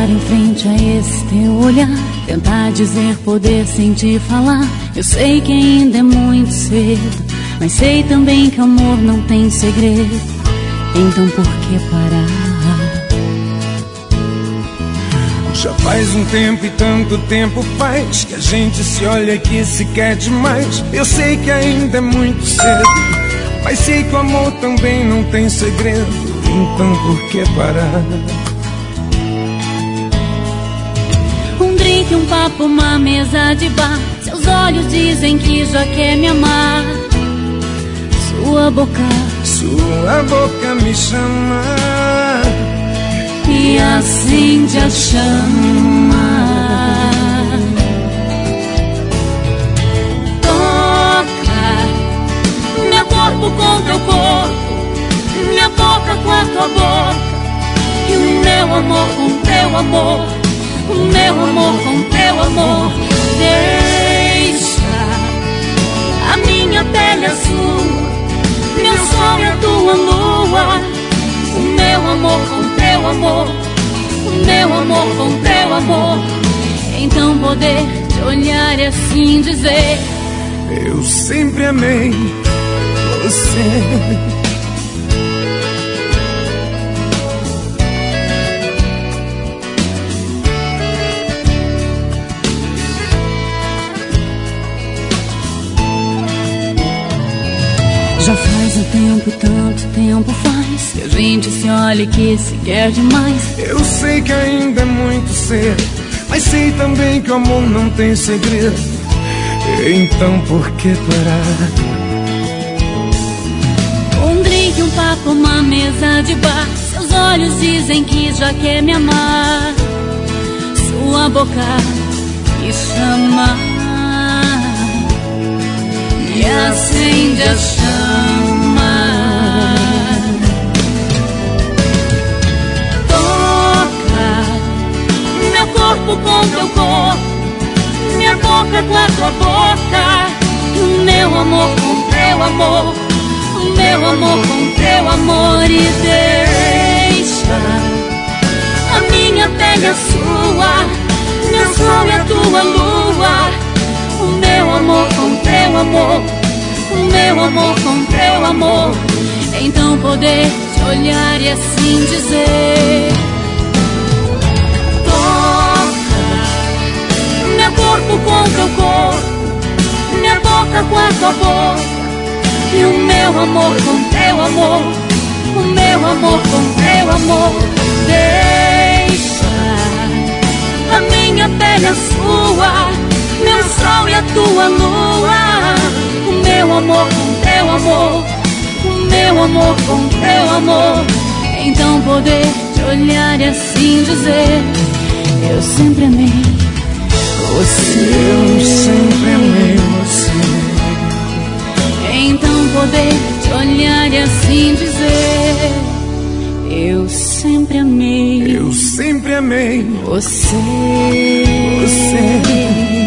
parar em frente a esse teu olhar, tentar dizer, poder sentir, falar. Eu sei que ainda é muito cedo, mas sei também que amor não tem segredo. Então por que parar? Já faz um tempo e tanto tempo faz que a gente se olha que se quer demais. Eu sei que ainda é muito cedo, mas sei que o amor também não tem segredo. Então por que parar? Um drink, um papo, uma mesa de bar. Seus olhos dizem que já quer me amar. Sua boca me chama e acende a chama. Toca meu corpo com teu corpo, minha boca com a tua boca, e o meu amor com teu amor, o meu amor com teu amor. Deixa a minha pele azul, meu sol e a tua lua, o meu amor com teu amor, o meu amor com teu amor. Então poder te olhar e assim dizer: eu sempre amei você. Já faz um tempo, tanto tempo faz que a gente se olha e que se quer demais. Eu sei que ainda é muito cedo, mas sei também que o amor não tem segredo. Então por que parar? Um drink, um papo, uma mesa de bar. Seus olhos dizem que já quer me amar. Sua boca me chama e acende a chama. Toca meu corpo com teu corpo, minha boca com a tua boca, e o meu amor com teu amor, o meu amor com teu amor. E deixa a minha pele a sua, meu sol e a tua lua, o meu amor com teu amor, o meu amor com teu amor. Então poder te olhar e assim dizer: toca meu corpo com teu corpo, minha boca com a tua boca, e o meu amor com teu amor, o meu amor com teu amor. Deixa a minha pele a sua, meu sol e a tua lua, o meu amor com teu amor, o meu amor com teu amor. Então poder te olhar e assim dizer: eu sempre amei você. Eu sempre amei você. Então poder te olhar e assim dizer: eu sempre amei. Eu sempre amei você. você.